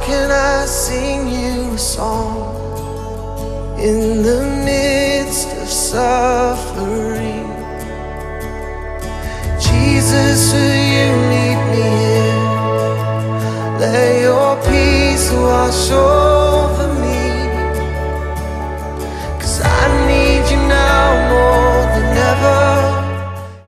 can I sing you a song in the midst of suffering? Jesus, will you meet me here? Let your peace wash over